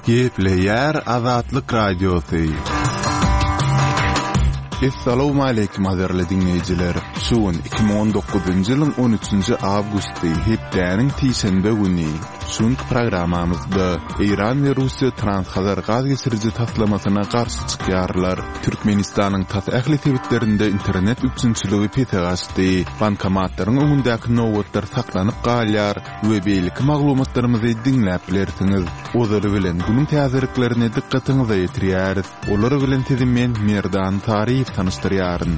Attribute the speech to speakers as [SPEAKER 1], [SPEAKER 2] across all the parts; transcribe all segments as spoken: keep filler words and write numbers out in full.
[SPEAKER 1] Gepleýär Azatlyk Radiosu. Assalamu alaykum azarly dinleýijiler. Şuun iki bin on dokuzunjy ýylyň on üçünji awgusty hepdeniň tiýşenbe güni şuň programmamyzda Iran we Russiýa transhazar gaz geçirici taslamasyna garşy çykýarlar. Türkmenistanyň tas ähli tebitlerinde internet üçünçiligi petegasty. Bankomatlaryň öňündäki nowatlar saklanyp galýar we beýlik maglumatlarymyzy dinläp bilersiňiz. Olar bilen bunyň täziriklerine dikkatiňizi ýetirýäris. Olar bilen tezimen Merdan Tarif tanıştırýaryn.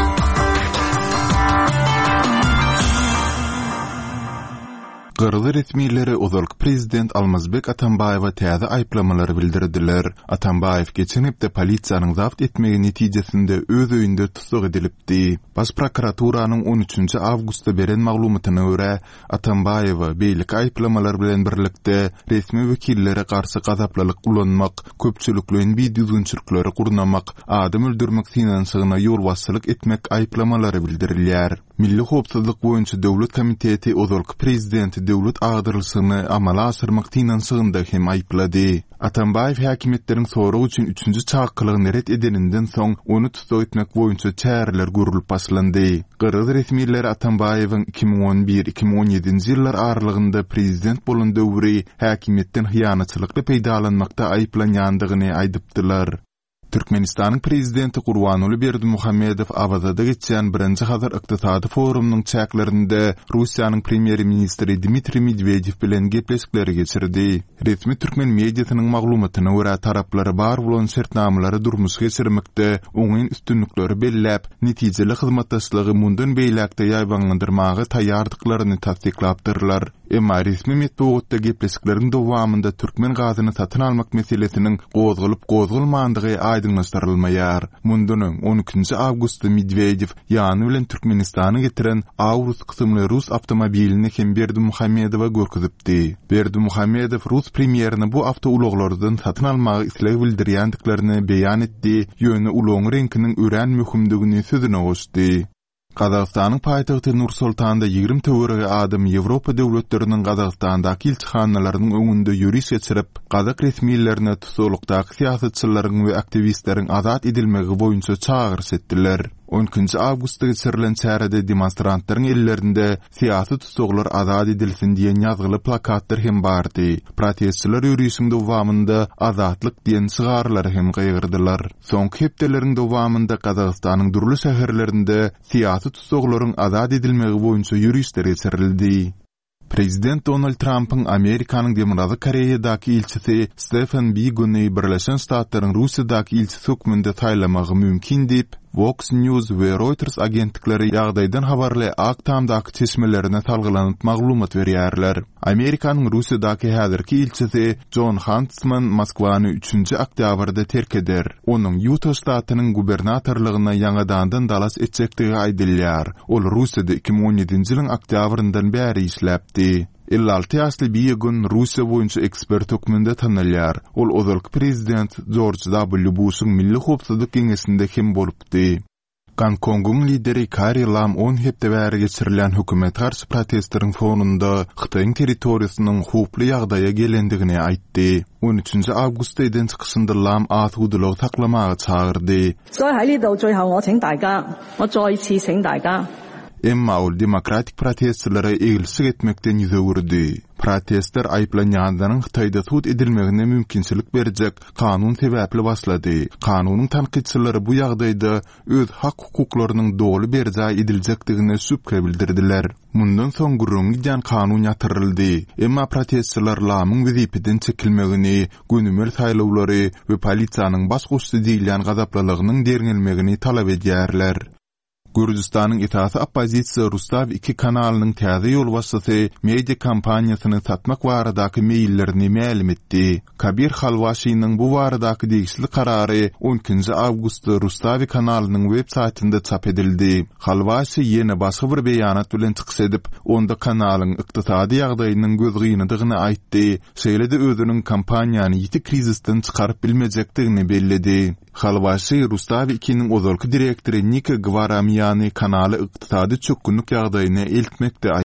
[SPEAKER 1] Gırgız resmiýetleri ozalky prezident Almazbek Atambaýewa täze aýplamalary bildirdiler. Atambaýew geçen hepde polisiýanyň zapt etmegi netijesinde öz öýünde tutuk edilipdi. Baş prokuraturanyň on üçünji awgustda beren maglumatyna görä, Atambaýewa beýlik aýplamalar bilen birlikde resmi wekillere garşy gazaplalyk ulanmak, köpçülikliň bidiýunçylykları gurnamak, adam öldürmek finansyna ýol bassylyk etmek aýplamalary bildirilýär. Milli howpsuzlyk boýunça döwlet komiteti ozalky prezidenti döwlet agdyrlysyny amala asyrmak tynançygynda hem aýplady. Atambaýew häkimetleriň soragy üçin üçünji çakylygy neret edeninden soň onu tutuk etmek boýunça çäreler görülip başlandy. Gyrgız resmiýetleri Atambaýewiň iki bin on bir iki bin on ýedinji ýyllar aralygynda prezident bolan döwri häkimetden hyýanatçylykly peýdalanmakda aýplanýandygyny aýdypdylar. Türkmenistanyň prezidenti Gurbanuly Berdimuhammedow Awazada geçen birinji Hazar ykdysady forumynyň çäklerinde Russiýanyň premier ministri Dmitri Medvedew bilen gepleşikleri geçirdi. Resmi türkmen mediasynyň maglumatyna görä taraplar bar bolan şertnamalary durmuşa geçirmekde oňyň üstünlikleri belläp, netijeli hyzmatdaşlygy mundan beýlekde ýaýbanlandyrmagy taýýardyklaryny tasdiklapdyrlar. Emma resmi metbuatda gepleşiklerin dowamında türkmen gazyny satyn almak meselesiniň gozgulyp gozgulmandygy aýdynlaşdyrylmaýar. Mundunyň on üçünji awgustda Medvedew ýany bilen Türkmenistany getiren Aurus kysymly Rus awtomobilini hem Berdimuhammedowa görkezipdi. Berdimuhammedow Rus premierini bu awtouloglordan satyn almagy isleg bildirýändiklaryny beýan etdi, ýöne uloň renkiniň ören möhümdigini sözüne goşdy. Kazakstanyň paýtagty Nur-Sultanda ýigrim töwerege adam Ýewropa döwletleriniň Kazakstandaky ilçihanalarynyn öňünde ýürüş geçirip, Kazak resmiýetlerine tutuklukdaky siýasatçylaryň we aktivistleriň azat edilmegi boýunça çağırış etdiler. on üçünji awgustda geçirilen çärede demonstrantlaryň ellerinde siýasy tutuklar azat edilsin diýen ýazgyly plakatlar hem bardy. Protestçiler ýürüýüşiň dowamında azatlyk diýen şygarlary hem gaýgyrdylar. Soňky hepdeleriň dowamında Kazakstanyň durly şäherlerinde siýasy tutuklaryň azat edilmegi boýunça ýürüýüşler geçirildi. Prezident Donald Trump'ın Amerikanyň Demokratik Koreýadaky ilçisi Stephen Biegun'y Birleşen Ştatlaryň Russiýadaky ilçisi hökmünde taýlamagy mümkin diýip, Fox News we Reuters agentlikleri ýagdaýdan habarly Aktamdaky çeşmelerine talgylanyp maglumat berýärler. Amerikanyň Russiýadaky häzirki ilçisi John Huntsman Moskwany üçünji oktýabrda terk eder. Onuň Utah ştatynyň gubernatorlygyna ýangadandan dalas etjekdigi aýdylýar. Ol Russiýada iki bin on ýedinji ýylyň oktýabryndan bäri işläpdi. elli alty ýaşly Biegun Russiýa boýunça ekspert hökmünde tanylýar. Ol ozalky prezident George W. Bush'yň Milli Howpsuzlyk Geňesinde hem bolupdy. Gongkongyň lideri Carrie Lam on hepde bäri geçirilen hökümet garşy protestlaryň fonunda Hytaýyň territoriýasynyň howply ýagdaýa gelendigini aýtdy. on üçünji awgustda eden çykyşynda Lam atygudylygy taklamagy çağırdy.
[SPEAKER 2] 所以喺呢度最後我請大家，我再次請大家
[SPEAKER 1] Emma ol demokratik protestçilere egilsik etmekden ýüzegirdi. Protestler aýplanýanlaryň Hytaýda tut edilmegine mümkinçilik berjek kanun sebäpli başlady. Kanunyň tanqidçilleri bu ýagdaýda öz hak hukuklarynyň doly berjä ediljekdigine şüphe bildirdiler. Mundan soň gurrun gidýän kanun ýatyryldy. Emma protestçiler Lamyň wezipeden çekilmegini, günümel saýlawlary we polisiýanyň baş goşdy diýilen gazaplalygynyň derňelmegini talap edýärler. Gürjistanyň itaat oppozisiýa Rustav iki kanalynyň täze ýol başlasy media kampaniýasyny satmak baradaky meýillerini ma'lum etdi. Kabir Halwaşynyň bu baradaky degişli karary on üçünji awgustda Rustav kanalynyň web saýtynda çap edildi. Halwaşy ýene başga bir beýanat bilen çykyş edip, onda kanalyň ykdysady ýagdaýynyň gözgyndygyny aýtdy. Şeýle-de özüniň kampaniýany ýiti krizisden çykaryp bilmejekdigini belledi. Halwaşy Rustav ikiň ozalky direktori Nika Gvaramiýany kanaly ykdysady çökünlük ýagdaýyna eltmekde